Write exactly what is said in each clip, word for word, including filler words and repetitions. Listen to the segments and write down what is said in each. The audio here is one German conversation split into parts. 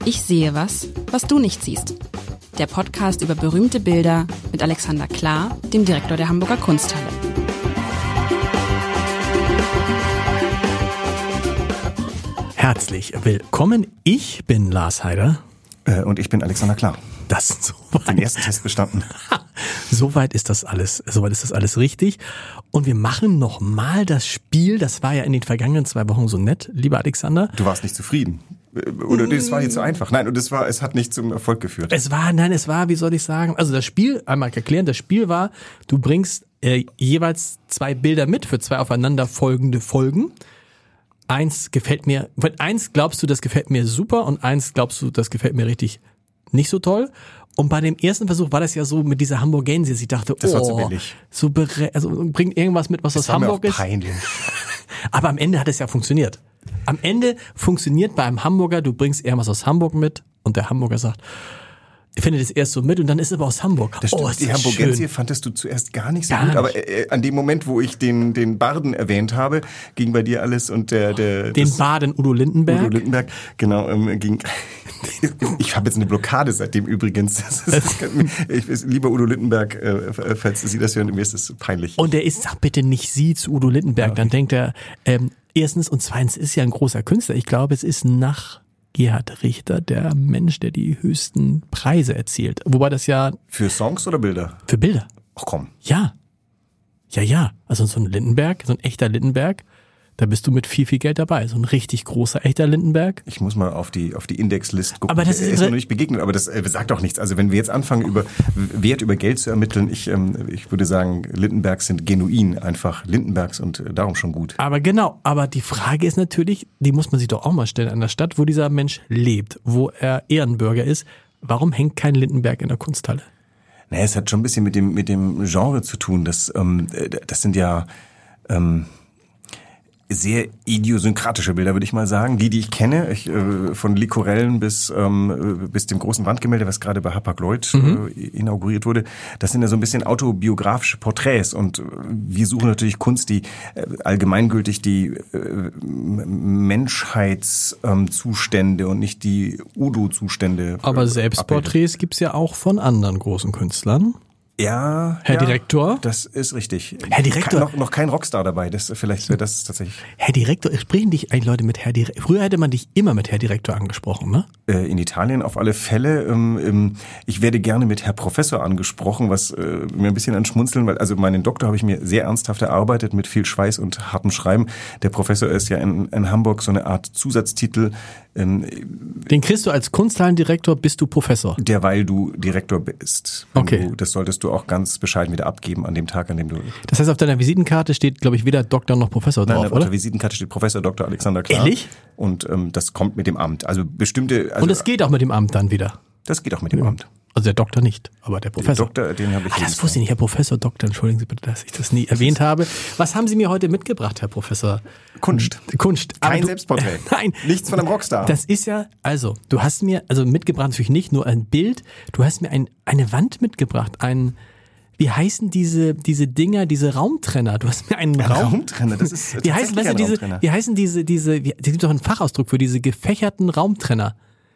Ich sehe was, was du nicht siehst. Der Podcast über berühmte Bilder mit Alexander Klar, dem Direktor der Hamburger Kunsthalle. Herzlich willkommen. Ich bin Lars Heider. Äh, und ich bin Alexander Klar. Das ist soweit. Den ersten Test bestanden. Soweit ist das alles, soweit ist das alles richtig. Und wir machen nochmal das Spiel. Das war ja in den vergangenen zwei Wochen so nett, lieber Alexander. Du warst nicht zufrieden. Oder das war nicht so einfach. Nein, und es war, es hat nicht zum Erfolg geführt. Es war, nein, es war, wie soll ich sagen, also das Spiel, einmal erklären, das Spiel war, du bringst äh, jeweils zwei Bilder mit für zwei aufeinander folgende Folgen. Eins gefällt mir, eins glaubst du, das gefällt mir super und eins glaubst du, das gefällt mir richtig nicht so toll. Und bei dem ersten Versuch war das ja so mit dieser Hamburgensis. Ich dachte, das oh, war zu billig. So bere- also bringt irgendwas mit, was das aus Hamburg mir auch ist. Peinlich. Aber am Ende hat es ja funktioniert. Am Ende funktioniert bei einem Hamburger, du bringst irgendwas aus Hamburg mit und der Hamburger sagt, ich finde das erst so mit und dann ist es aber aus Hamburg. Das stimmt. Oh, ist die das Hamburgensis schön. fandest du zuerst gar nicht so Gar gut, nicht. aber äh, an dem Moment, wo ich den den Barden erwähnt habe, ging bei dir alles und der der Den das, Baden Udo Lindenberg. Udo Lindenberg, genau, ähm, ging. Ich habe jetzt eine Blockade seitdem übrigens. Das ist, ich, lieber Udo Lindenberg, äh, falls Sie das hören, mir ist das peinlich. Und er ist, sag bitte nicht Sie zu Udo Lindenberg. Dann denkt er, ähm, erstens und zweitens ist ja ein großer Künstler. Ich glaube, es ist nach Gerhard Richter der Mensch, der die höchsten Preise erzielt. Wobei das ja... Für Songs oder Bilder? Für Bilder. Ach komm. Ja. Ja, ja. Also so ein Lindenberg, so ein echter Lindenberg, da bist du mit viel, viel Geld dabei. So ein richtig großer, echter Lindenberg. Ich muss mal auf die auf die Indexlist gucken. Aber das ist ist mir noch nicht begegnet, aber das äh, sagt doch nichts. Also wenn wir jetzt anfangen, über Wert über Geld zu ermitteln, ich ähm, ich würde sagen, Lindenbergs sind genuin einfach Lindenbergs und äh, darum schon gut. Aber genau, aber die Frage ist natürlich, die muss man sich doch auch mal stellen an der Stadt, wo dieser Mensch lebt, wo er Ehrenbürger ist. Warum hängt kein Lindenberg in der Kunsthalle? Naja, es hat schon ein bisschen mit dem mit dem Genre zu tun. Das ähm, das sind ja ähm, sehr idiosynkratische Bilder, würde ich mal sagen. Die, die ich kenne, ich, äh, von Likorellen bis ähm, bis dem großen Wandgemälde, was gerade bei Hapag-Lloyd mhm. äh, inauguriert wurde, das sind ja so ein bisschen autobiografische Porträts. Und äh, wir suchen natürlich Kunst, die äh, allgemeingültig die äh, Menschheitszustände ähm, und nicht die Udo-Zustände. Äh, Aber Selbstporträts abbildet. Gibt's ja auch von anderen großen Künstlern. Ja, Herr ja, Direktor? Das ist richtig. Herr Direktor? Noch, noch kein Rockstar dabei. Das, vielleicht wäre das tatsächlich. Herr Direktor, sprechen dich eigentlich Leute mit Herr Direktor? Früher hätte man dich immer mit Herr Direktor angesprochen, ne? Äh, in Italien auf alle Fälle. Ähm, ähm, ich werde gerne mit Herr Professor angesprochen, was äh, mir ein bisschen an Schmunzeln, weil also meinen Doktor habe ich mir sehr ernsthaft erarbeitet mit viel Schweiß und hartem Schreiben. Der Professor ist ja in, in Hamburg so eine Art Zusatztitel. Ähm, Den kriegst du als Kunsthallendirektor, bist du Professor? Derweil du Direktor bist. Wenn Okay. Du, das solltest du auch ganz bescheiden wieder abgeben an dem Tag, an dem du... Das heißt, auf deiner Visitenkarte steht, glaube ich, weder Doktor noch Professor drauf, Nein, oder? auf der Visitenkarte steht Professor Doktor Alexander Klar. Ehrlich? Und ähm, das kommt mit dem Amt. Also bestimmte... Also, Und es geht auch mit dem Amt dann wieder? Das geht auch mit dem Ja. Amt. Also der Doktor nicht, aber der Professor. Den Doktor, den habe ich Ah, das wusste ich nicht, Herr Professor Doktor. Entschuldigen Sie bitte, dass ich das nie erwähnt habe. Was haben Sie mir heute mitgebracht, Herr Professor? Kunst. Kunst. Aber Kein du, Selbstporträt. Nein. Nichts von einem Rockstar. Das ist ja, also, du hast mir, also mitgebracht natürlich nicht nur ein Bild, du hast mir ein, eine Wand mitgebracht, ein, wie heißen diese, diese Dinger, diese Raumtrenner? Du hast mir einen ein Raum. Raumtrenner, das ist Wie heißen, weißt du, ein diese, Raumtrenner. wie heißen diese, diese, wie, es gibt doch einen Fachausdruck für diese gefächerten Raumtrenner.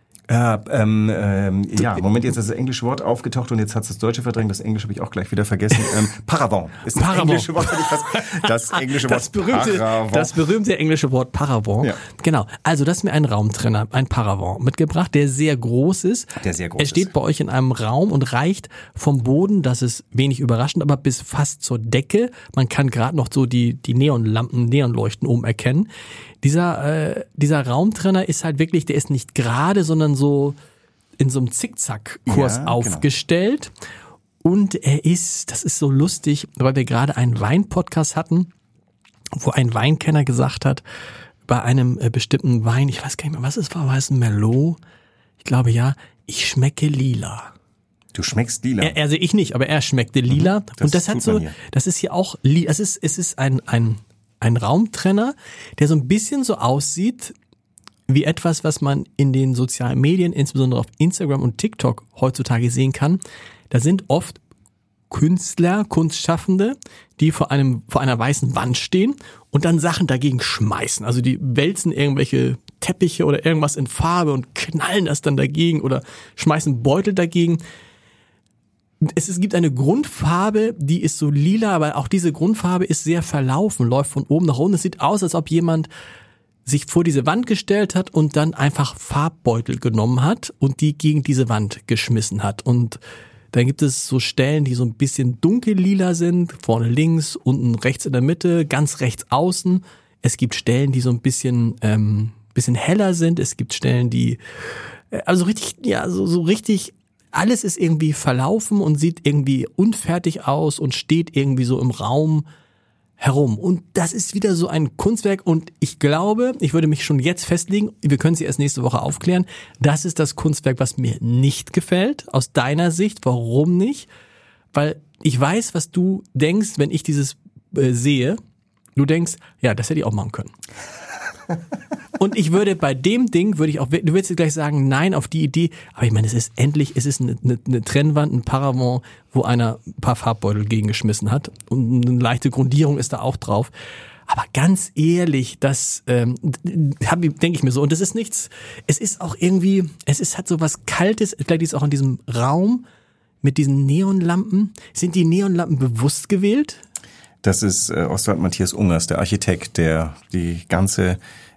Ja, ähm, ähm, ja, Moment, jetzt ist das englische Wort aufgetaucht und jetzt hat es das Deutsche verdrängt. Das Englische habe ich auch gleich wieder vergessen. Ähm, Paravent ist das Paravent. englische Wort. Ich fast, das englische Wort Das berühmte, Paravent. das berühmte englische Wort Paravent. Ja. Genau. Also, das ist mir ein Raumtrenner, ein Paravent mitgebracht, der sehr groß ist. Der sehr groß Er steht ist. bei euch in einem Raum und reicht vom Boden, das ist wenig überraschend, aber bis fast zur Decke. Man kann gerade noch so die, die Neonlampen, Neonleuchten oben erkennen. Dieser, äh, dieser Raumtrenner ist halt wirklich, der ist nicht gerade, sondern so in so einem Zickzack-Kurs Ja, genau. aufgestellt. Und er ist, das ist so lustig, weil wir gerade einen Wein-Podcast hatten, wo ein Weinkenner gesagt hat, bei einem äh, bestimmten Wein, ich weiß gar nicht mehr, was es war, war es ein Merlot? Ich glaube ja, ich schmecke lila. Du schmeckst lila. Er, also ich nicht, aber er schmeckte lila. das und das hat tut so, man hier. das ist hier auch, li- es ist, es ist ein, ein, ein Raumtrenner, der so ein bisschen so aussieht wie etwas, was man in den sozialen Medien, insbesondere auf Instagram und TikTok heutzutage sehen kann. Da sind oft Künstler, Kunstschaffende, die vor einem, vor einer weißen Wand stehen und dann Sachen dagegen schmeißen. Also die wälzen irgendwelche Teppiche oder irgendwas in Farbe und knallen das dann dagegen oder schmeißen Beutel dagegen. Es, es gibt eine Grundfarbe, die ist so lila, aber auch diese Grundfarbe ist sehr verlaufen, läuft von oben nach unten. Es sieht aus, als ob jemand sich vor diese Wand gestellt hat und dann einfach Farbbeutel genommen hat und die gegen diese Wand geschmissen hat. Und dann gibt es so Stellen, die so ein bisschen dunkellila sind, vorne links, unten rechts in der Mitte, ganz rechts außen. Es gibt Stellen, die so ein bisschen ähm, bisschen heller sind. Es gibt Stellen, die äh, also richtig, ja, so, so richtig, alles ist irgendwie verlaufen und sieht irgendwie unfertig aus und steht irgendwie so im Raum herum. Und das ist wieder so ein Kunstwerk und ich glaube, ich würde mich schon jetzt festlegen, wir können es erst nächste Woche aufklären, das ist das Kunstwerk, was mir nicht gefällt, aus deiner Sicht. Warum nicht? Weil ich weiß, was du denkst, wenn ich dieses äh, sehe. Du denkst, ja, das hätte ich auch machen können. Und ich würde bei dem Ding, würde ich auch, du würdest jetzt gleich sagen, nein, auf die Idee, aber ich meine, es ist endlich, es ist eine, eine, eine Trennwand, ein Paravent, wo einer ein paar Farbbeutel gegengeschmissen hat und eine leichte Grundierung ist da auch drauf. Aber ganz ehrlich, das ähm, denke ich mir so. Und das ist nichts, es ist auch irgendwie, es ist halt so was Kaltes, vielleicht ist es auch in diesem Raum mit diesen Neonlampen. Sind die Neonlampen bewusst gewählt? Das ist äh, Oswald Matthias Ungers, der Architekt, der die ganze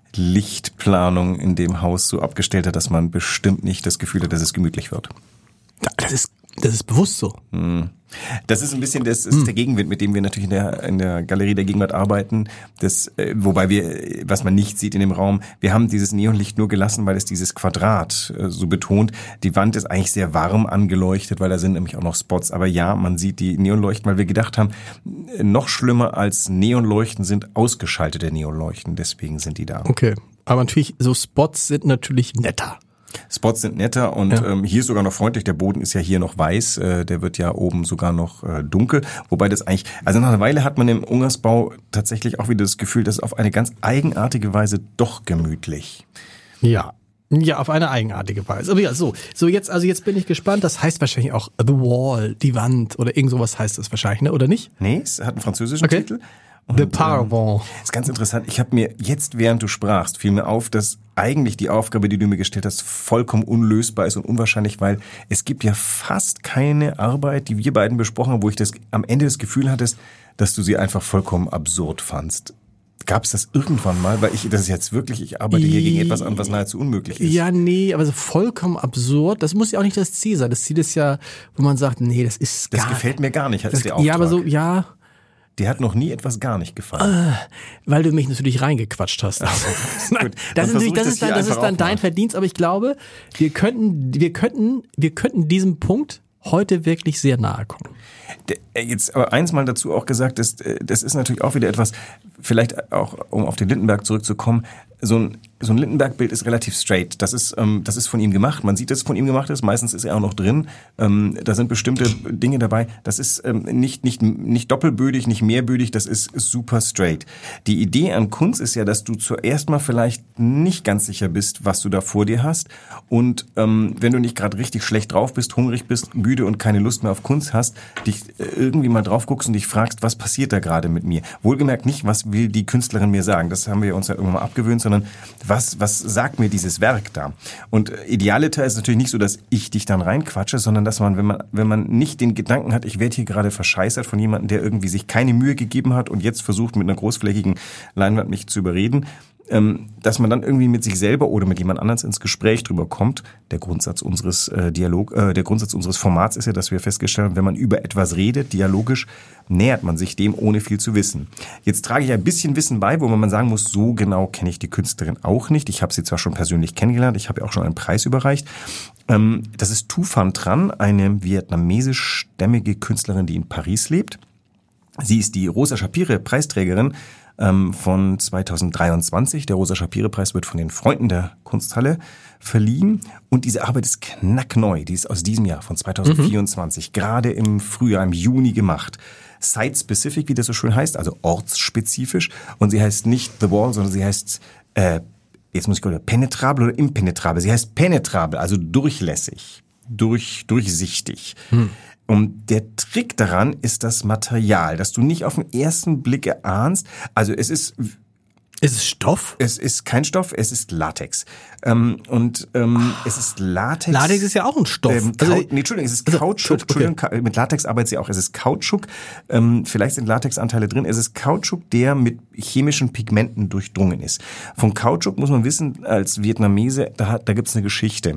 Lichtplanung in dem Haus so abgestellt hat, dass man bestimmt nicht das Gefühl hat, dass es gemütlich wird. Das ist, das ist bewusst so. Hm. Das ist ein bisschen, das ist der Gegenwind, mit dem wir natürlich in der, in der Galerie der Gegenwart arbeiten. Das, äh, wobei wir, was man nicht sieht in dem Raum, wir haben dieses Neonlicht nur gelassen, weil es dieses Quadrat äh, so betont. Die Wand ist eigentlich sehr warm angeleuchtet, weil da sind nämlich auch noch Spots. Aber ja, man sieht die Neonleuchten, weil wir gedacht haben, noch schlimmer als Neonleuchten sind ausgeschaltete Neonleuchten. Deswegen sind die da. Okay, aber natürlich, so Spots sind natürlich netter. Spots sind netter und ja. ähm, hier ist sogar noch freundlich. Der Boden ist ja hier noch weiß, äh, der wird ja oben sogar noch äh, dunkel. Wobei das eigentlich, also nach einer Weile hat man im Ungersbau tatsächlich auch wieder das Gefühl, dass auf eine ganz eigenartige Weise doch gemütlich. Ja. Ja, auf eine eigenartige Weise. Aber ja, so, so jetzt, also jetzt bin ich gespannt. Das heißt wahrscheinlich auch The Wall, die Wand oder irgend sowas heißt das wahrscheinlich, ne? Oder nicht? Nee, es hat einen französischen okay. Titel. Und, The Paravent. Ähm, ist ganz interessant. Ich habe mir jetzt, während du sprachst, fiel mir auf, dass eigentlich die Aufgabe, die du mir gestellt hast, vollkommen unlösbar ist und unwahrscheinlich, weil es gibt ja fast keine Arbeit, die wir beiden besprochen haben, wo ich das am Ende das Gefühl hattest, dass du sie einfach vollkommen absurd fandst. Gab es das irgendwann mal? Weil ich, das ist jetzt wirklich, ich arbeite hier gegen etwas an, was nahezu unmöglich ist. Ja, nee, aber so vollkommen absurd, das muss ja auch nicht das Ziel sein. Das Ziel ist ja, wo man sagt, nee, das ist gar Das gefällt mir gar nicht, das ist der Auftrag. Ja, aber so, ja... Dir hat noch nie etwas gar nicht gefallen. Äh, weil du mich natürlich reingequatscht hast. Also, nein, gut, das ist natürlich, das, das ist dann, das ist dann dein Verdienst, aber ich glaube, wir könnten, wir könnten, wir könnten diesem Punkt heute wirklich sehr nahe kommen. Jetzt aber eins mal dazu auch gesagt, das, das ist natürlich auch wieder etwas, vielleicht auch, um auf den Lindenberg zurückzukommen, so ein, so ein Lindenberg-Bild ist relativ straight. Das ist, ähm, das ist von ihm gemacht. Man sieht, dass es von ihm gemacht ist. Meistens ist er auch noch drin. Ähm, da sind bestimmte Dinge dabei. Das ist ähm, nicht, nicht, nicht doppelbödig, nicht mehrbödig. Das ist super straight. Die Idee an Kunst ist ja, dass du zuerst mal vielleicht nicht ganz sicher bist, was du da vor dir hast. Und ähm, wenn du nicht gerade richtig schlecht drauf bist, hungrig bist, müde und keine Lust mehr auf Kunst hast, dich irgendwie mal drauf guckst und dich fragst, was passiert da gerade mit mir? Wohlgemerkt nicht, was will die Künstlerin mir sagen? Das haben wir uns ja irgendwann mal abgewöhnt, sondern was, was sagt mir dieses Werk da? Und idealiter ist natürlich nicht so, dass ich dich dann reinquatsche, sondern dass man, wenn man, wenn man nicht den Gedanken hat, ich werde hier gerade verscheißert von jemandem, der irgendwie sich keine Mühe gegeben hat und jetzt versucht, mit einer großflächigen Leinwand mich zu überreden, dass man dann irgendwie mit sich selber oder mit jemand anderes ins Gespräch drüber kommt. Der Grundsatz unseres äh, Dialog, äh, der Grundsatz unseres Formats ist ja, dass wir festgestellt haben, wenn man über etwas redet, dialogisch, nähert man sich dem, ohne viel zu wissen. Jetzt trage ich ein bisschen Wissen bei, wo man sagen muss, so genau kenne ich die Künstlerin auch nicht. Ich habe sie zwar schon persönlich kennengelernt, ich habe ihr auch schon einen Preis überreicht. Ähm, das ist Thu Van Tran, eine vietnamesischstämmige Künstlerin, die in Paris lebt. Sie ist die Rosa Shapire-Preisträgerin von zweitausenddreiundzwanzig. Der Rosa-Shapire-Preis wird von den Freunden der Kunsthalle verliehen. Und diese Arbeit ist knackneu. Die ist aus diesem Jahr, von zweitausendvierundzwanzig, mhm. gerade im Frühjahr, im Juni gemacht. Site-specific, wie das so schön heißt, also ortsspezifisch. Und sie heißt nicht The Wall, sondern sie heißt, äh, jetzt muss ich gucken, penetrabel oder impenetrabel. Sie heißt penetrabel, also durchlässig, durch, durchsichtig. Mhm. Und der Trick daran ist das Material, dass du nicht auf den ersten Blick erahnst. Also es ist... Ist es Stoff? Es ist kein Stoff, es ist Latex. Ähm, und ähm, oh. es ist Latex. Latex ist ja auch ein Stoff. Ähm, also, nee, Entschuldigung, es ist Kautschuk. Also, okay. Entschuldigung, mit Latex arbeitet sie auch. Es ist Kautschuk. Ähm, vielleicht sind Latexanteile drin. Es ist Kautschuk, der mit chemischen Pigmenten durchdrungen ist. Von Kautschuk muss man wissen, als Vietnamese, da, da gibt's eine Geschichte.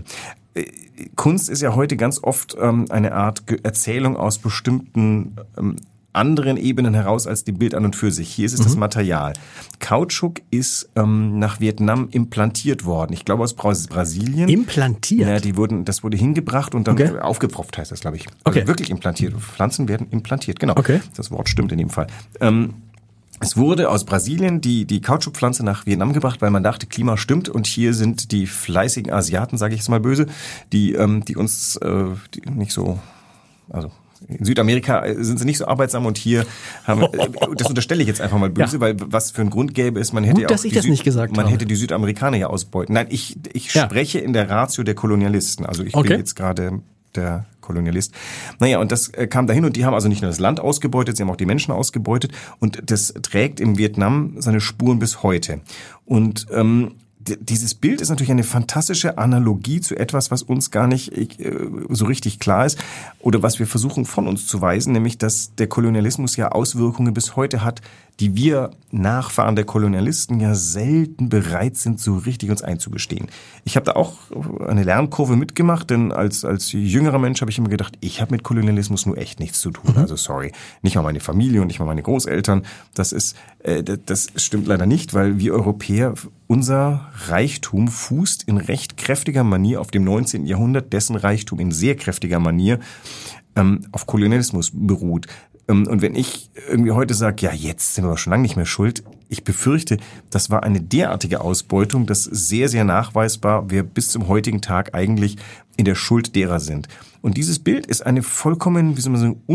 Kunst ist ja heute ganz oft ähm, eine Art Erzählung aus bestimmten ähm, anderen Ebenen heraus als die Bild an und für sich. Hier ist es mhm. das Material. Kautschuk ist ähm, nach Vietnam implantiert worden. Ich glaube aus Brasilien. Implantiert? Ja, die wurden, das wurde hingebracht und dann okay. aufgepfropft heißt das, glaube ich. Also okay. wirklich implantiert. Pflanzen werden implantiert, genau. Okay. Das Wort stimmt in dem Fall. Ähm, Es wurde aus Brasilien die die Kautschukpflanze nach Vietnam gebracht, weil man dachte, Klima stimmt und hier sind die fleißigen Asiaten, sage ich jetzt mal böse, die ähm, die uns äh, die nicht so, also in Südamerika sind sie nicht so arbeitsam und hier haben äh, das unterstelle ich jetzt einfach mal böse, ja. weil was für einen Grund gäbe es, man hätte Gut, ja auch dass ich die das Süd- nicht gesagt man habe. hätte die Südamerikaner ja ausbeuten. Nein, ich ich ja. spreche in der Ratio der Kolonialisten. Also ich okay. bin jetzt gerade der Kolonialist. Naja, und das äh, kam dahin und die haben also nicht nur das Land ausgebeutet, sie haben auch die Menschen ausgebeutet und das trägt im Vietnam seine Spuren bis heute. Und ähm, d- dieses Bild ist natürlich eine fantastische Analogie zu etwas, was uns gar nicht äh, so richtig klar ist oder was wir versuchen von uns zu weisen, nämlich dass der Kolonialismus ja Auswirkungen bis heute hat, die wir Nachfahren der Kolonialisten ja selten bereit sind, so richtig uns einzugestehen. Ich habe da auch eine Lernkurve mitgemacht, denn als als jüngerer Mensch habe ich immer gedacht, ich habe mit Kolonialismus nur echt nichts zu tun. Mhm. Also sorry, nicht mal meine Familie und nicht mal meine Großeltern. Das ist, äh, das stimmt leider nicht, weil wir Europäer, unser Reichtum fußt in recht kräftiger Manier auf dem neunzehnten Jahrhundert, dessen Reichtum in sehr kräftiger Manier ähm, auf Kolonialismus beruht. Und wenn ich irgendwie heute sage, ja, jetzt sind wir aber schon lange nicht mehr schuld, ich befürchte, das war eine derartige Ausbeutung, dass sehr, sehr nachweisbar wir bis zum heutigen Tag eigentlich in der Schuld derer sind. Und dieses Bild ist eine vollkommen, wie soll man sagen,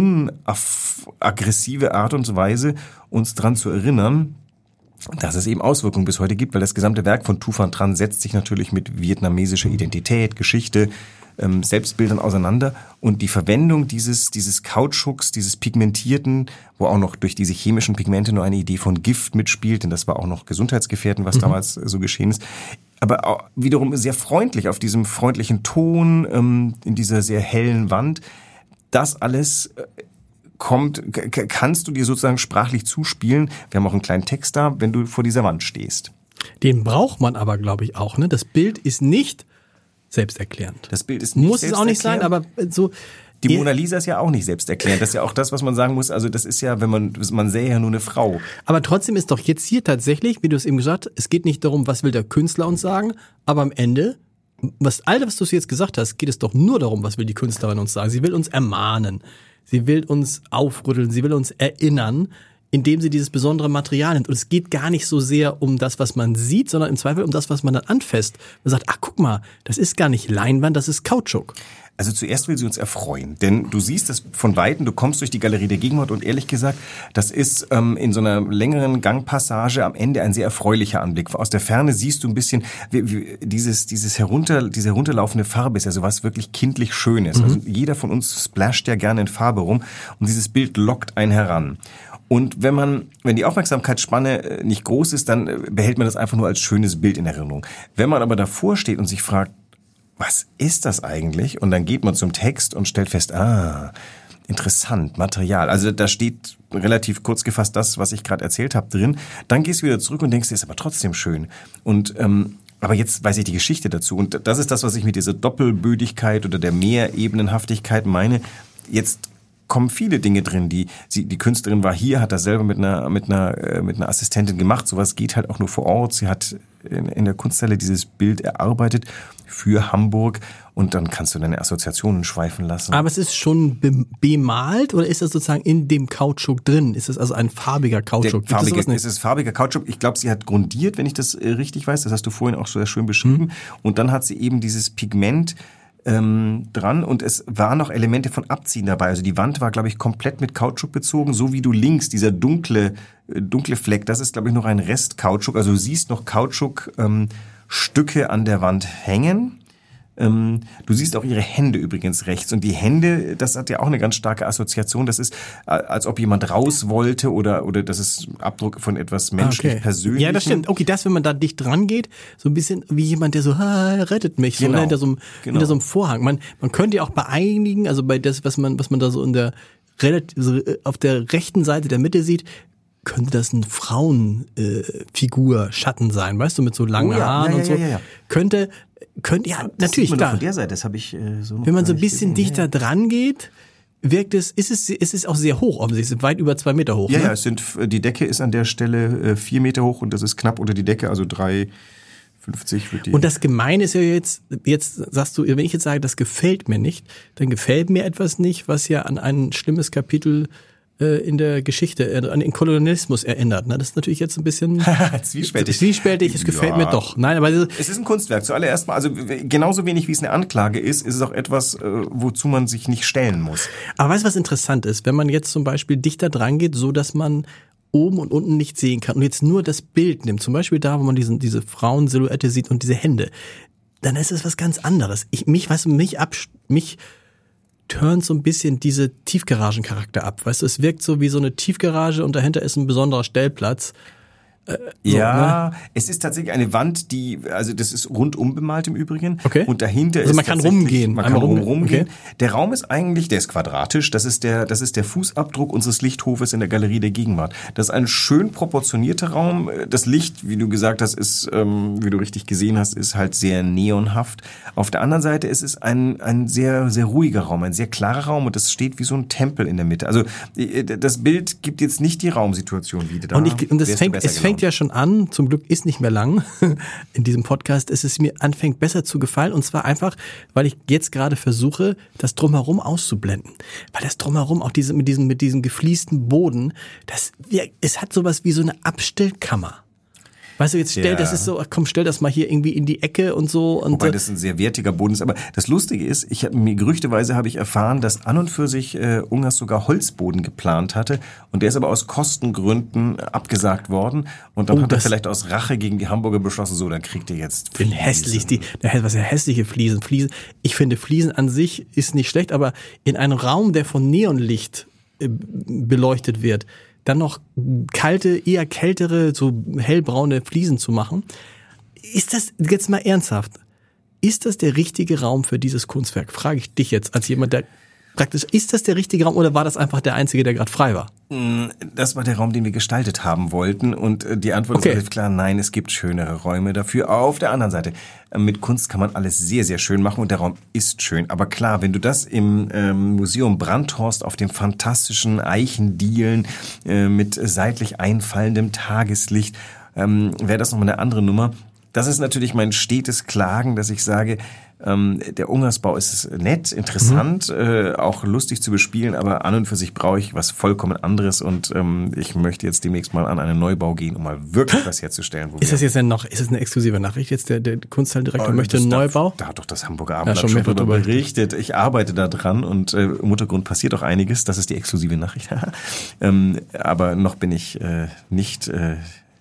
unaggressive Art und Weise, uns daran zu erinnern, dass es eben Auswirkungen bis heute gibt, weil das gesamte Werk von Tu Van Tran setzt sich natürlich mit vietnamesischer Identität, Geschichte, ähm, Selbstbildern auseinander und die Verwendung dieses dieses Kautschuks, dieses Pigmentierten, wo auch noch durch diese chemischen Pigmente nur eine Idee von Gift mitspielt, denn das war auch noch gesundheitsgefährdend, was mhm. damals so geschehen ist, aber auch wiederum sehr freundlich auf diesem freundlichen Ton, ähm, in dieser sehr hellen Wand, das alles äh, kommt, k- kannst du dir sozusagen sprachlich zuspielen. Wir haben auch einen kleinen Text da, wenn du vor dieser Wand stehst. Den braucht man aber, glaube ich, auch. Ne? Das Bild ist nicht selbsterklärend. Das Bild ist nicht Muss es auch nicht sein, aber so... Die Mona Lisa ist ja auch nicht selbsterklärend. Das ist ja auch das, was man sagen muss. Also das ist ja, wenn man, man sähe ja nur eine Frau. Aber trotzdem ist doch jetzt hier tatsächlich, wie du es eben gesagt hast, es geht nicht darum, was will der Künstler uns sagen, aber am Ende, was all das, was du jetzt gesagt hast, geht es doch nur darum, was will die Künstlerin uns sagen. Sie will uns ermahnen. Sie will uns aufrütteln, sie will uns erinnern, indem sie dieses besondere Material nimmt. Und es geht gar nicht so sehr um das, was man sieht, sondern im Zweifel um das, was man dann anfasst. Man sagt, ach guck mal, das ist gar nicht Leinwand, das ist Kautschuk. Also zuerst will sie uns erfreuen, denn du siehst es von Weitem, du kommst durch die Galerie der Gegenwart und ehrlich gesagt, das ist ähm, in so einer längeren Gangpassage am Ende ein sehr erfreulicher Anblick. Aus der Ferne siehst du ein bisschen, wie, wie, dieses dieses herunter diese herunterlaufende Farbe ist ja sowas wirklich kindlich Schönes. Mhm. Also jeder von uns splasht ja gerne in Farbe rum und dieses Bild lockt einen heran. Und wenn man, wenn die Aufmerksamkeitsspanne nicht groß ist, dann behält man das einfach nur als schönes Bild in Erinnerung. Wenn man aber davor steht und sich fragt, was ist das eigentlich? Und dann geht man zum Text und stellt fest, ah, interessant, Material. Also da steht relativ kurz gefasst das, was ich gerade erzählt habe, drin. Dann gehst du wieder zurück und denkst, das ist aber trotzdem schön. Und ähm, aber jetzt weiß ich die Geschichte dazu. Und das ist das, was ich mit dieser Doppelbödigkeit oder der Mehrebenenhaftigkeit meine. Jetzt kommen viele Dinge drin, die sie, die Künstlerin war hier, hat das selber mit einer mit einer äh, mit einer Assistentin gemacht. Sowas geht halt auch nur vor Ort. Sie hat in, in der Kunsthalle dieses Bild erarbeitet für Hamburg und dann kannst du deine Assoziationen schweifen lassen. Aber es ist schon be- bemalt oder ist das sozusagen in dem Kautschuk drin? Ist es also ein farbiger Kautschuk? Der farbige, es ist farbiger Kautschuk. Ich glaube, sie hat grundiert, wenn ich das äh, richtig weiß. Das hast du vorhin auch sehr schön beschrieben. Mhm. Und dann hat sie eben dieses Pigment ähm, dran und es waren noch Elemente von Abziehen dabei. Also die Wand war, glaube ich, komplett mit Kautschuk bezogen, so wie du links, dieser dunkle äh, dunkle Fleck, das ist, glaube ich, noch ein Rest Kautschuk. Also du siehst noch Kautschuk ähm, Stücke an der Wand hängen. Ähm, du siehst auch ihre Hände übrigens rechts. Und die Hände, das hat ja auch eine ganz starke Assoziation. Das ist, als ob jemand raus wollte oder oder das ist Abdruck von etwas menschlich Okay. Persönlichem. Ja, das stimmt. Okay, das, wenn man da dicht dran geht, so ein bisschen wie jemand, der so, ah, rettet mich, so Genau. ne, hinter so einem, Genau. hinter so einem Vorhang. Man, man könnte ja auch bei einigen, also bei das, was man, was man da so in der, relativ, so auf der rechten Seite der Mitte sieht, könnte das ein Frauenfigur, äh, Figur, Schatten sein, weißt du, mit so langen Oh ja, Haaren ja, und so. ja, ja, ja. Könnte, könnte, ja, Das natürlich, sieht man doch klar. von der Seite, das habe ich äh, so noch Wenn man gar so ein nicht bisschen gesehen. dichter dran geht, wirkt es, ist es, ist es auch sehr hoch, offensichtlich, es ist weit über zwei Meter hoch. Ja, ne? ja, es sind, die Decke ist an der Stelle äh, vier Meter hoch und das ist knapp unter die Decke, also drei fünfzig wird die. Und das Gemeine ist ja jetzt, jetzt sagst du, wenn ich jetzt sage, das gefällt mir nicht, dann gefällt mir etwas nicht, was ja an ein schlimmes Kapitel äh, in der Geschichte, äh, an den Kolonialismus erinnert. Ne? Das ist natürlich jetzt ein bisschen Zwiespältig. zwiespältig, es gefällt Ja. mir doch. Nein, aber es- Es ist ein Kunstwerk. Zuallererst mal, also w- genauso wenig wie es eine Anklage ist, ist es auch etwas, äh, wozu man sich nicht stellen muss. aber weißt du, was interessant ist? Wenn man jetzt zum Beispiel dichter dran geht, so dass man oben und unten nicht sehen kann und jetzt nur das Bild nimmt, zum Beispiel da, wo man diesen, diese Frauensilhouette sieht und diese Hände, dann ist es was ganz anderes. Ich, mich, weißt du, mich ab, mich turnt so ein bisschen diese Tiefgaragencharakter ab. Weißt du, es wirkt so wie so eine Tiefgarage und dahinter ist ein besonderer Stellplatz. Ja, es ist tatsächlich eine Wand, die, also das ist rundum bemalt im Übrigen. Okay. Und dahinter Also ist man kann tatsächlich- rumgehen. Man kann Einmal rum, rum- rumgehen. okay. Der Raum ist eigentlich, der ist quadratisch. Das ist der, das ist der Fußabdruck unseres Lichthofes in der Galerie der Gegenwart. Das ist ein schön proportionierter Raum. Das Licht, wie du gesagt hast, ist, ähm, wie du richtig gesehen hast, ist halt sehr neonhaft. Auf der anderen Seite ist es ein, ein sehr, sehr ruhiger Raum, ein sehr klarer Raum und das steht wie so ein Tempel in der Mitte. Also äh, das Bild gibt jetzt nicht die Raumsituation wieder. Da Und, ich, und es wärst du fängt, besser es fängt gelaunt. ja schon an, zum Glück ist nicht mehr lang in diesem Podcast, es ist mir anfängt besser zu gefallen und zwar einfach, weil ich jetzt gerade versuche, das Drumherum auszublenden. Weil das Drumherum, auch diese, mit diesem, mit diesem gefliesten Boden, das, wir- es hat sowas wie so eine Abstellkammer. Weißt du, jetzt stell, Ja. das ist so, komm, stell das mal hier irgendwie in die Ecke und so. Und Wobei äh, das ein sehr wertiger Boden ist. Aber das Lustige ist, ich habe mir gerüchteweise habe ich erfahren, dass an und für sich äh, Ungers sogar Holzboden geplant hatte und der ist aber aus Kostengründen abgesagt worden und dann Oh, hat er das- vielleicht aus Rache gegen die Hamburger beschlossen, so, dann kriegt ihr jetzt bin Fliesen. hässlich, die, da was ja hässliche Fliesen. Fliesen. Ich finde, Fliesen an sich ist nicht schlecht, aber in einem Raum, der von Neonlicht äh, beleuchtet wird, dann noch kalte, eher kältere, so hellbraune Fliesen zu machen. Ist das, jetzt mal ernsthaft, ist das der richtige Raum für dieses Kunstwerk? Frage ich dich jetzt als jemand, der praktisch, ist das der richtige Raum oder war das einfach der einzige, der gerade frei war? Das war der Raum, den wir gestaltet haben wollten und äh, die Antwort Okay. ist relativ klar, nein, es gibt schönere Räume dafür. Auf der anderen Seite, äh, mit Kunst kann man alles sehr, sehr schön machen und der Raum ist schön. Aber klar, wenn du das im ähm, Museum Brandhorst auf dem fantastischen Eichendielen äh, mit seitlich einfallendem Tageslicht, ähm, wäre das nochmal eine andere Nummer. Das ist natürlich mein stetes Klagen, dass ich sage, ähm, der Ungersbau ist nett, interessant, mhm. äh, auch lustig zu bespielen, aber an und für sich brauche ich was vollkommen anderes und ähm, ich möchte jetzt demnächst mal an einen Neubau gehen, um mal wirklich was herzustellen. Wo Ist wir das jetzt denn noch, ist das eine exklusive Nachricht jetzt? Der, der Kunsthallendirektor Oh, möchte das einen darf- Neubau? Da hat doch das Hamburger Abendblatt schon schon mehrfach drüber drüber berichtet. Ich arbeite da dran und äh, im Untergrund passiert auch einiges. Das ist die exklusive Nachricht. ähm, aber noch bin ich äh, nicht... Äh,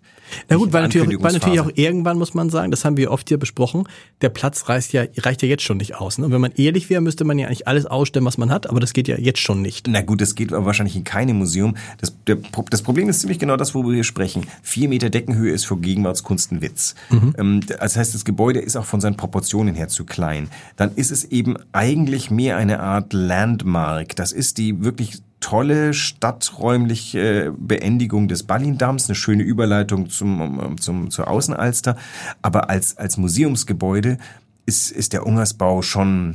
Na gut, weil natürlich, weil Ankündigungsphase. natürlich auch irgendwann muss man sagen, das haben wir oft hier besprochen, der Platz reicht ja, reicht ja jetzt schon nicht aus. Ne? Und wenn man ehrlich wäre, müsste man ja eigentlich alles ausstellen, was man hat, aber das geht ja jetzt schon nicht. Na gut, das geht aber wahrscheinlich in keinem Museum. Das, der, das Problem ist ziemlich genau das, worüber wir sprechen. Vier Meter Deckenhöhe ist für Gegenwartskunst ein Witz. Mhm. Ähm, das heißt, das Gebäude ist auch von seinen Proportionen her zu klein. Dann ist es eben eigentlich mehr eine Art Landmark. Das ist die wirklich tolle stadträumliche Beendigung des Ballindamms, eine schöne Überleitung zum, zum, zur Außenalster. Aber als, als Museumsgebäude ist, ist der Ungersbau schon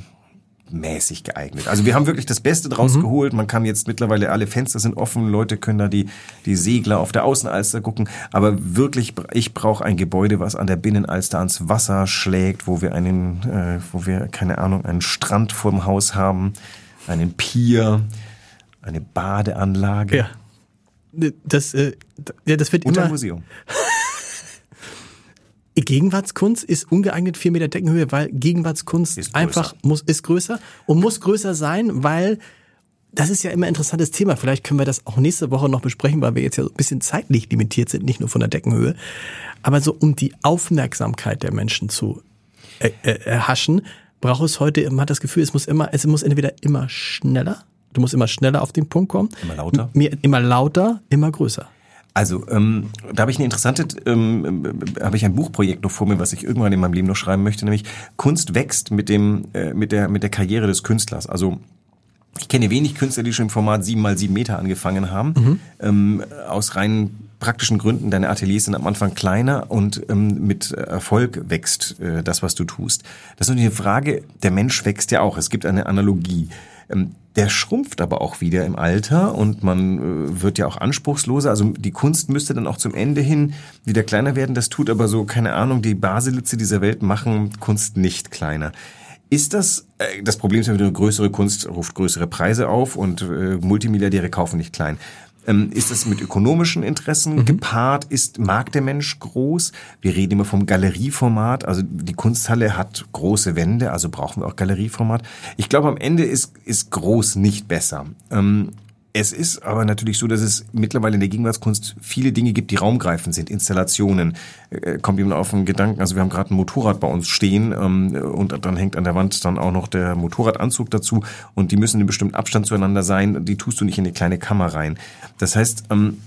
mäßig geeignet. Also wir haben wirklich das Beste draus mhm. geholt. Man kann jetzt mittlerweile, alle Fenster sind offen, Leute können da die, die Segler auf der Außenalster gucken. Aber wirklich, ich brauche ein Gebäude, was an der Binnenalster ans Wasser schlägt, wo wir einen, äh, wo wir, keine Ahnung, einen Strand vorm Haus haben, einen Pier, eine Badeanlage. Ja. Das, äh, ja, das wird und immer... ein Museum. Gegenwartskunst ist ungeeignet vier Meter Deckenhöhe, weil Gegenwartskunst Ist einfach muss, ist größer und muss größer sein, weil das ist ja immer ein interessantes Thema. Vielleicht können wir das auch nächste Woche noch besprechen, weil wir jetzt ja so ein bisschen zeitlich limitiert sind, nicht nur von der Deckenhöhe. Aber so um die Aufmerksamkeit der Menschen zu äh, äh, erhaschen, braucht es heute, man hat das Gefühl, es muss immer, es muss entweder immer schneller, du musst immer schneller auf den Punkt kommen. Immer lauter. Mir, immer lauter, immer größer. Also, ähm, da habe ich eine interessante, ähm, habe ich ein Buchprojekt noch vor mir, was ich irgendwann in meinem Leben noch schreiben möchte, nämlich Kunst wächst mit dem, äh, mit der, mit der Karriere des Künstlers. Also, ich kenne wenig Künstler, die schon im Format sieben mal sieben Meter angefangen haben, mhm. ähm, aus rein praktischen Gründen. Deine Ateliers sind am Anfang kleiner und ähm, mit Erfolg wächst äh, das, was du tust. Das ist nur die Frage, der Mensch wächst ja auch. Es gibt eine Analogie. Ähm, der schrumpft aber auch wieder im Alter und man äh, wird ja auch anspruchsloser. Also die Kunst müsste dann auch zum Ende hin wieder kleiner werden. Das tut aber so, keine Ahnung, die Baselitze dieser Welt machen Kunst nicht kleiner. Ist das, äh, das Problem ist ja wieder, größere Kunst ruft größere Preise auf und äh, Multimilliardäre kaufen nicht klein. Ähm, ist das mit ökonomischen Interessen mhm. gepaart? Ist, mag der Mensch groß? Wir reden immer vom Galerieformat. Also die Kunsthalle hat große Wände, also brauchen wir auch Galerieformat. Ich glaube, am Ende ist, ist groß nicht besser. Ähm, Es ist aber natürlich so, dass es mittlerweile in der Gegenwartskunst viele Dinge gibt, die raumgreifend sind. Installationen. Äh, kommt jemand auf den Gedanken, also wir haben gerade ein Motorrad bei uns stehen ähm, und dann hängt an der Wand dann auch noch der Motorradanzug dazu und die müssen in einem bestimmten Abstand zueinander sein. Die tust du nicht in eine kleine Kammer rein. Das heißt, ähm,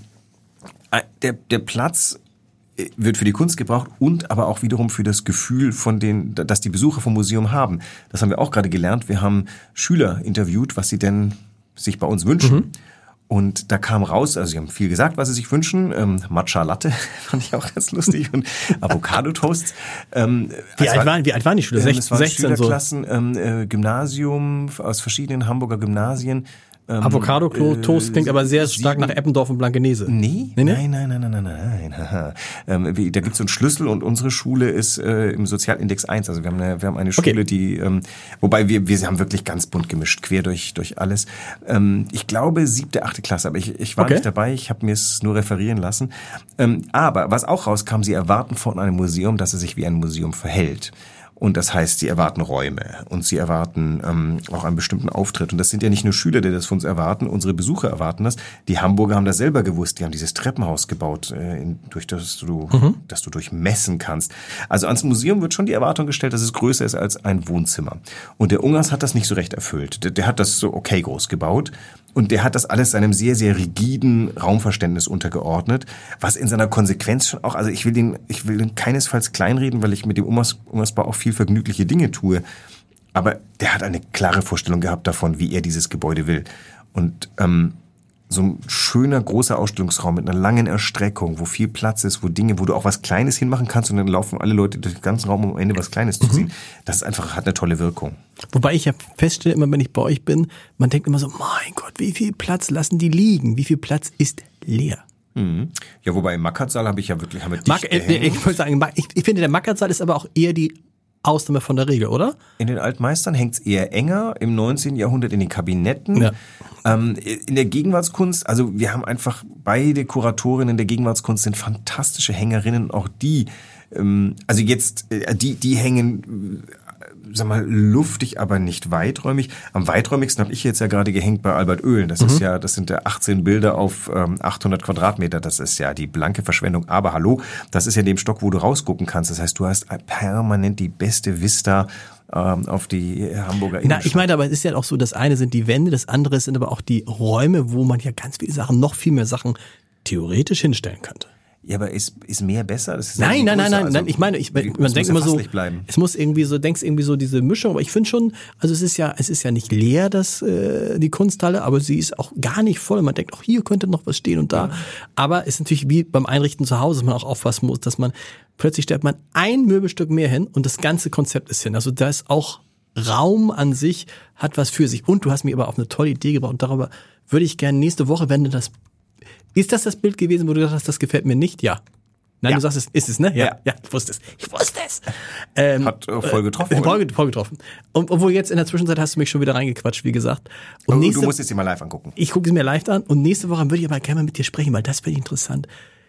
der, der Platz wird für die Kunst gebraucht und aber auch wiederum für das Gefühl, von den, dass die Besucher vom Museum haben. Das haben wir auch gerade gelernt. Wir haben Schüler interviewt, was sie denn sich bei uns wünschen. Mhm. Und da kam raus, also sie haben viel gesagt, was sie sich wünschen. Ähm, Matcha Latte fand ich auch ganz lustig und Avocado Toasts. Ähm, wie, alt war, waren, wie alt waren die Schüler? Ähm, es waren sechzehn Schülerklassen, so. ähm, äh, Gymnasium aus verschiedenen Hamburger Gymnasien. Ähm, Avocado-Toast äh, klingt aber sehr stark nach Eppendorf und Blankenese. Nee, nee, nee? nein, nein, nein, nein, nein, nein. nein. ähm, wie, da gibt's so einen Schlüssel und unsere Schule ist äh, im Sozialindex eins. Also wir haben eine, wir haben eine Schule, okay. die, ähm, wobei wir, wir haben wirklich ganz bunt gemischt, quer durch durch alles. Ähm, ich glaube siebte, achte Klasse, aber ich, ich war okay. nicht dabei. Ich habe mir es nur referieren lassen. Ähm, aber was auch rauskam, sie erwarten von einem Museum, dass es sich wie ein Museum verhält. Und das heißt, sie erwarten Räume und sie erwarten ähm, auch einen bestimmten Auftritt. Und das sind ja nicht nur Schüler, die das von uns erwarten, unsere Besucher erwarten das. Die Hamburger haben das selber gewusst. Die haben dieses Treppenhaus gebaut, äh, in, durch das du, mhm. das du durchmessen kannst. Also ans Museum wird schon die Erwartung gestellt, dass es größer ist als ein Wohnzimmer. Und der Ungas hat das nicht so recht erfüllt. Der, der hat das so okay groß gebaut. Und der hat das alles seinem sehr, sehr rigiden Raumverständnis untergeordnet, was in seiner Konsequenz schon auch, also ich will den, ich will den keinesfalls kleinreden, weil ich mit dem Ungarsbau auch viel vergnügliche Dinge tue. Aber der hat eine klare Vorstellung gehabt davon, wie er dieses Gebäude will. Und ähm, so ein schöner, großer Ausstellungsraum mit einer langen Erstreckung, wo viel Platz ist, wo Dinge, wo du auch was Kleines hinmachen kannst und dann laufen alle Leute durch den ganzen Raum, um am Ende was Kleines zu mhm. sehen. Das ist einfach, hat eine tolle Wirkung. Wobei ich ja feststelle, immer wenn ich bei euch bin, man denkt immer so, mein Gott, wie viel Platz lassen die liegen? Wie viel Platz ist leer? Mhm. Ja, wobei im Mackertsaal habe ich ja wirklich, haben wir Mack, äh, ich wollte sagen, ich, ich finde, der Mackertsaal ist aber auch eher die Ausnahme von der Regel, oder? In den Altmeistern hängt's eher enger, im neunzehnten Jahrhundert in den Kabinetten. Ja. Ähm, in der Gegenwartskunst, also wir haben einfach beide Kuratorinnen der Gegenwartskunst sind fantastische Hängerinnen, auch die, ähm, also jetzt, äh, die, die hängen, äh, sag mal, luftig, aber nicht weiträumig. Am weiträumigsten habe ich jetzt ja gerade gehängt bei Albert Oehlen. Das mhm. ist ja, das sind ja achtzehn Bilder auf ähm, achthundert Quadratmeter. Das ist ja die blanke Verschwendung. Aber hallo, das ist ja dem Stock, wo du rausgucken kannst. Das heißt, du hast permanent die beste Vista ähm, auf die Hamburger Innenstadt. Na, ich meine, aber es ist ja auch so, das eine sind die Wände, das andere sind aber auch die Räume, wo man ja ganz viele Sachen, noch viel mehr Sachen theoretisch hinstellen könnte. Ja, aber ist ist mehr besser? Das ist nein, ja nein, nein, nein, also, nein. Ich meine, ich, man denkt ja immer so, bleiben. es muss irgendwie so, denkst irgendwie so diese Mischung. Aber ich finde schon, also es ist ja, es ist ja nicht leer, das äh, die Kunsthalle, aber sie ist auch gar nicht voll. Man denkt, auch hier könnte noch was stehen und da. Ja. Aber es ist natürlich wie beim Einrichten zu Hause, dass man auch aufpassen muss, dass man plötzlich stellt man ein Möbelstück mehr hin und das ganze Konzept ist hin. Also da ist auch Raum an sich hat was für sich. Und du hast mir aber auf eine tolle Idee gebracht und darüber würde ich gerne nächste Woche, wenn du das, ist das das Bild gewesen, wo du gesagt hast, das gefällt mir nicht? Ja. Nein, ja. du sagst es, ist es, ne? Ja, ja, ja, ich wusste es. Ich wusste es. Ähm, Hat äh, voll getroffen. Äh, voll, voll getroffen. Und obwohl jetzt in der Zwischenzeit hast du mich schon wieder reingequatscht, wie gesagt. Und oh, nächste, du musst es dir mal live angucken. Ich gucke es mir live an und nächste Woche würde ich aber gerne mal mit dir sprechen, weil das finde ich interessant,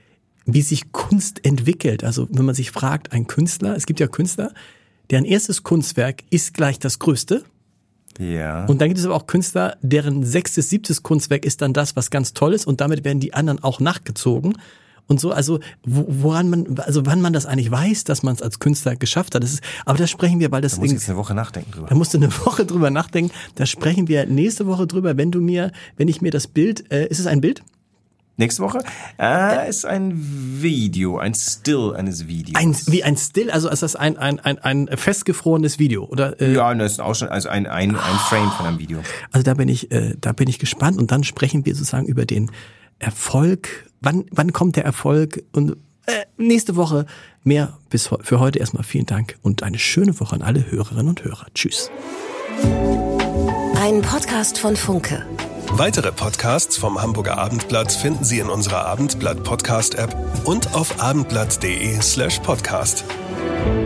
wie sich Kunst entwickelt. Also wenn man sich fragt, ein Künstler, es gibt ja Künstler, deren erstes Kunstwerk ist gleich das größte. Ja. Und dann gibt es aber auch Künstler, deren sechstes, siebtes Kunstwerk ist dann das, was ganz toll ist und damit werden die anderen auch nachgezogen. und so. Also wo, woran man, also wann man das eigentlich weiß, dass man es als Künstler geschafft hat. Das ist, aber da sprechen wir, weil das da muss ich jetzt eine Woche nachdenken drüber. Da musst du eine Woche drüber nachdenken. Da sprechen wir nächste Woche drüber, wenn du mir, wenn ich mir das Bild, äh, ist es ein Bild? Nächste Woche äh, ist ein Video, ein Still eines Videos. Ein, wie ein Still, also ist das ein ein ein, ein festgefrorenes Video, oder? Äh, ja, das ist auch schon, also ein ein ein Frame von einem Video. Also da bin ich, äh, da bin ich gespannt und dann sprechen wir sozusagen über den Erfolg. Wann wann kommt der Erfolg? Und äh, nächste Woche mehr. Bis für heute erstmal vielen Dank und eine schöne Woche an alle Hörerinnen und Hörer. Tschüss. Ein Podcast von Funke. Weitere Podcasts vom Hamburger Abendblatt finden Sie in unserer Abendblatt Podcast App und auf abendblatt punkt de slash podcast.